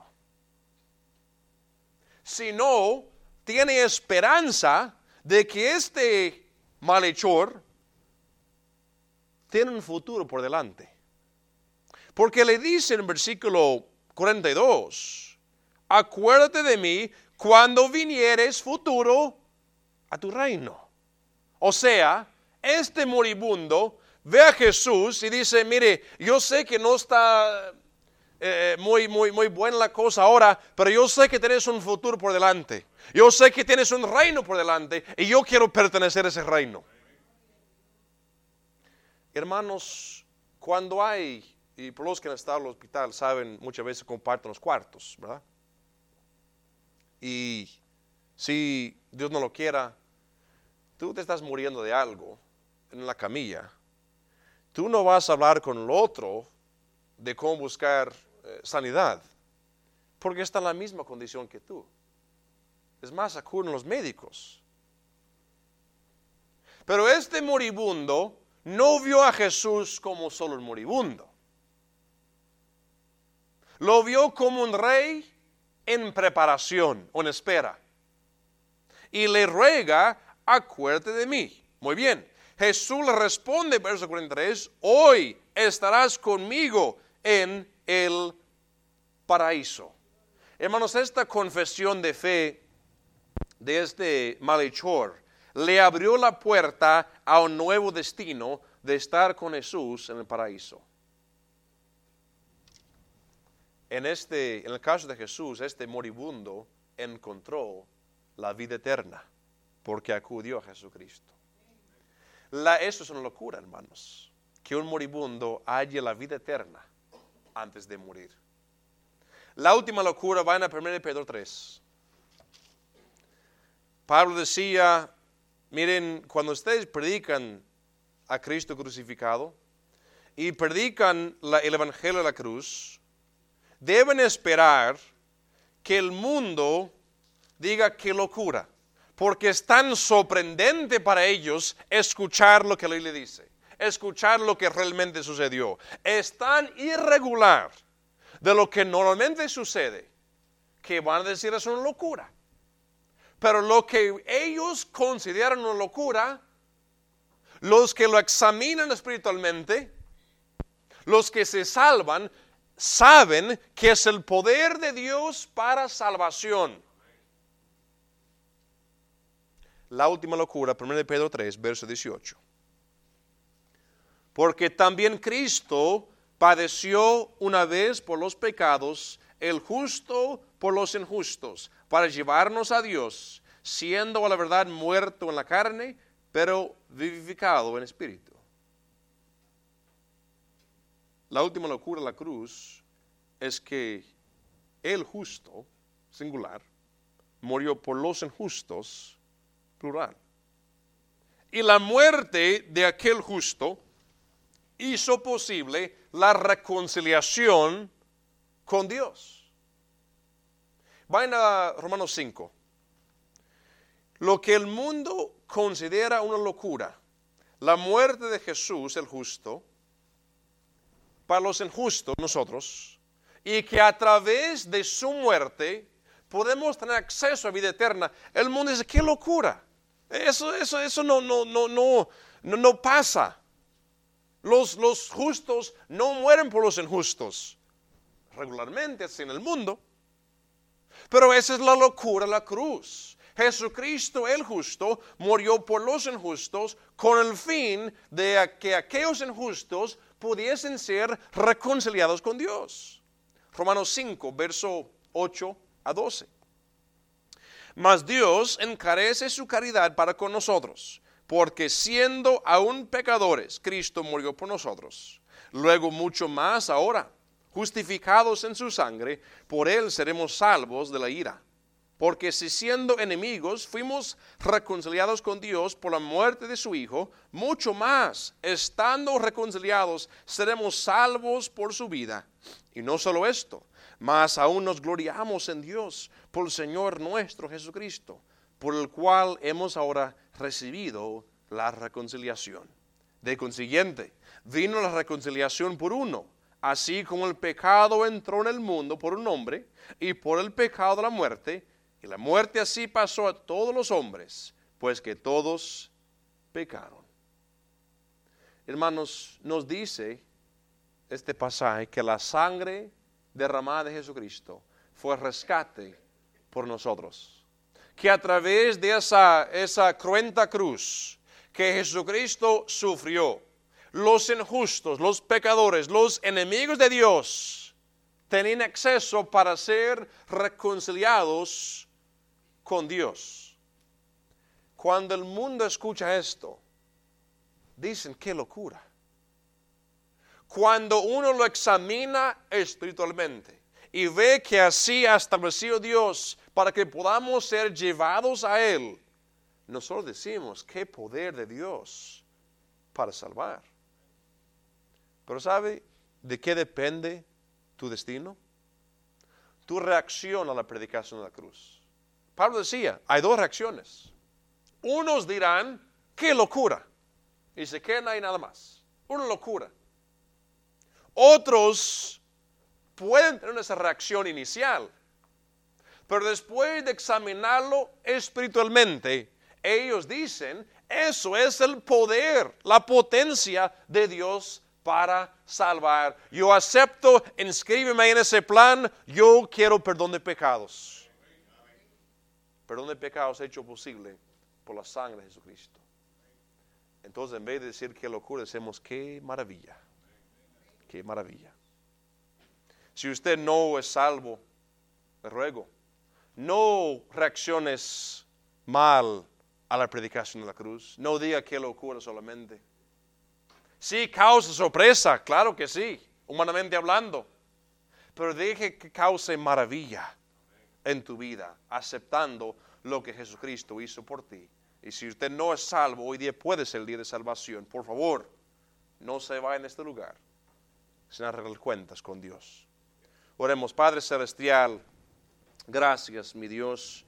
sino tiene esperanza de que este malhechor tiene un futuro por delante. Porque le dice en versículo 42, acuérdate de mí cuando vinieres futuro a tu reino. O sea, este moribundo ve a Jesús y dice, mire, yo sé que no está muy buena la cosa ahora, pero yo sé que tienes un futuro por delante. Yo sé que tienes un reino por delante y yo quiero pertenecer a ese reino. Hermanos, cuando hay, y por los que han estado en el hospital saben, muchas veces comparten los cuartos, ¿verdad? Y si Dios no lo quiera, tú te estás muriendo de algo en la camilla, tú no vas a hablar con el otro de cómo buscar sanidad, porque está en la misma condición que tú. Es más, acuden los médicos. Pero este moribundo no vio a Jesús como solo un moribundo. Lo vio como un rey en preparación, o en espera. Y le ruega, acuérdate de mí. Muy bien. Jesús le responde, verso 43, hoy estarás conmigo en el paraíso. Hermanos, esta confesión de fe de este malhechor le abrió la puerta a un nuevo destino de estar con Jesús en el paraíso. En el caso de Jesús, este moribundo encontró la vida eterna porque acudió a Jesucristo. Eso es una locura, hermanos, que un moribundo halle la vida eterna antes de morir. La última locura va en 1 Pedro 3. Pablo decía, miren, cuando ustedes predican a Cristo crucificado y predican el evangelio de la cruz, deben esperar que el mundo diga qué locura. porque es tan sorprendente para ellos escuchar lo que la Biblia dice, escuchar lo que realmente sucedió. Es tan irregular de lo que normalmente sucede que van a decir es una locura. Pero lo que ellos consideran una locura, los que lo examinan espiritualmente, los que se salvan, saben que es el poder de Dios para salvación. La última locura, 1 Pedro 3, verso 18. Porque también Cristo padeció una vez por los pecados, el justo por los injustos, para llevarnos a Dios, siendo a la verdad muerto en la carne, pero vivificado en espíritu. La última locura de la cruz es que el justo, singular, murió por los injustos, plural. Y la muerte de aquel justo hizo posible la reconciliación con Dios. Vayan a Romanos 5. Lo que el mundo considera una locura, la muerte de Jesús, el justo, para los injustos, nosotros, y que a través de su muerte podemos tener acceso a vida eterna. El mundo dice, ¡qué locura! Eso no pasa. Los justos no mueren por los injustos. Regularmente así en el mundo. Pero esa es la locura de la cruz. Jesucristo el justo murió por los injustos con el fin de que aquellos injustos pudiesen ser reconciliados con Dios. Romanos 5, verso 8 a 12. Mas Dios encarece su caridad para con nosotros, porque siendo aún pecadores, Cristo murió por nosotros. Luego mucho más ahora, justificados en su sangre, por él seremos salvos de la ira. Porque si siendo enemigos fuimos reconciliados con Dios por la muerte de su Hijo, mucho más, estando reconciliados, seremos salvos por su vida. Y no solo esto, mas aún nos gloriamos en Dios por el Señor nuestro Jesucristo, por el cual hemos ahora recibido la reconciliación. De consiguiente, vino la reconciliación por uno, así como el pecado entró en el mundo por un hombre, y por el pecado la muerte, y la muerte así pasó a todos los hombres, pues que todos pecaron. Hermanos, nos dice este pasaje que la sangre derramada de Jesucristo fue rescate por nosotros. Que a través de esa cruenta cruz que Jesucristo sufrió, los injustos, los pecadores, los enemigos de Dios tenían acceso para ser reconciliados con Dios. Cuando el mundo escucha esto, dicen, ¡qué locura! Cuando uno lo examina espiritualmente y ve que así ha establecido Dios para que podamos ser llevados a Él, nosotros decimos, ¡qué poder de Dios para salvar! Pero ¿sabe de qué depende tu destino? Tu reacción a la predicación de la cruz. Pablo decía, hay dos reacciones. Unos dirán, ¡qué locura! Y se quedan ahí nada más. Una locura. Otros pueden tener esa reacción inicial, pero después de examinarlo espiritualmente, ellos dicen, eso es el poder, la potencia de Dios para salvar. Yo acepto, inscríbeme en ese plan, yo quiero perdón de pecados. Perdón de pecados hecho posible por la sangre de Jesucristo. Entonces, en vez de decir qué locura, decimos qué maravilla. Qué maravilla. Si usted no es salvo, le ruego, no reacciones mal a la predicación de la cruz. No diga qué locura solamente. Sí, causa sorpresa, claro que sí, humanamente hablando. Pero deje que cause maravilla en tu vida, aceptando lo que Jesucristo hizo por ti. Y si usted no es salvo, hoy día puede ser el día de salvación. Por favor, no se vaya en este lugar sin arreglar cuentas con Dios. Oremos. Padre Celestial, gracias, mi Dios,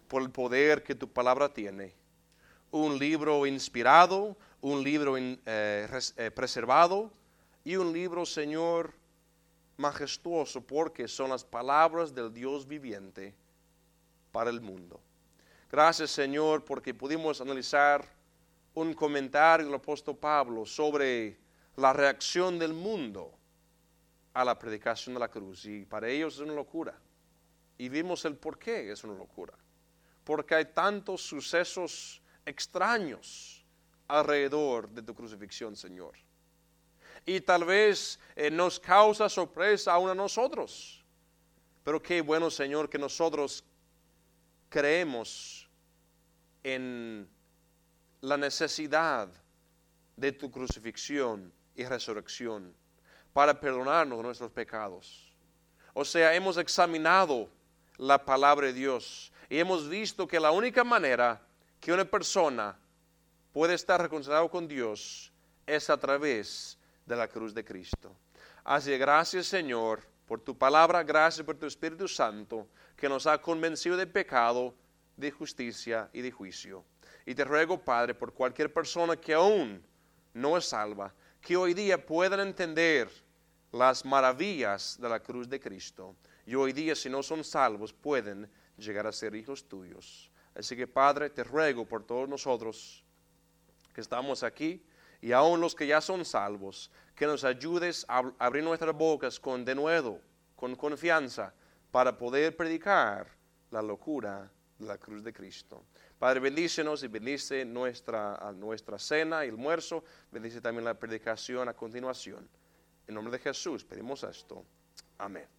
por el poder que tu palabra tiene. Un libro inspirado, un libro preservado y un libro, Señor, majestuoso, porque son las palabras del Dios viviente para el mundo. Gracias, Señor, porque pudimos analizar un comentario del apóstol Pablo sobre la reacción del mundo a la predicación de la cruz. Y para ellos es una locura. Y vimos el por qué es una locura. Porque hay tantos sucesos extraños alrededor de tu crucifixión, Señor. Y tal vez nos causa sorpresa aún a nosotros. Pero qué bueno, Señor, que nosotros creemos en la necesidad de tu crucifixión y resurrección para perdonarnos nuestros pecados. O sea, hemos examinado la palabra de Dios y hemos visto que la única manera que una persona puede estar reconciliado con Dios es a través de la cruz de Cristo. Así que gracias, Señor, por tu palabra, gracias por tu Espíritu Santo que nos ha convencido de pecado, de justicia y de juicio. Y te ruego, Padre, por cualquier persona que aún no es salva, que hoy día puedan entender las maravillas de la cruz de Cristo. Y hoy día, si no son salvos, pueden llegar a ser hijos tuyos. Así que, Padre, te ruego por todos nosotros que estamos aquí y aún los que ya son salvos, que nos ayudes a abrir nuestras bocas con denuedo, con confianza, para poder predicar la locura de la cruz de Cristo. Padre, bendícenos y bendice nuestra cena y almuerzo. Bendice también la predicación a continuación. En nombre de Jesús pedimos esto. Amén.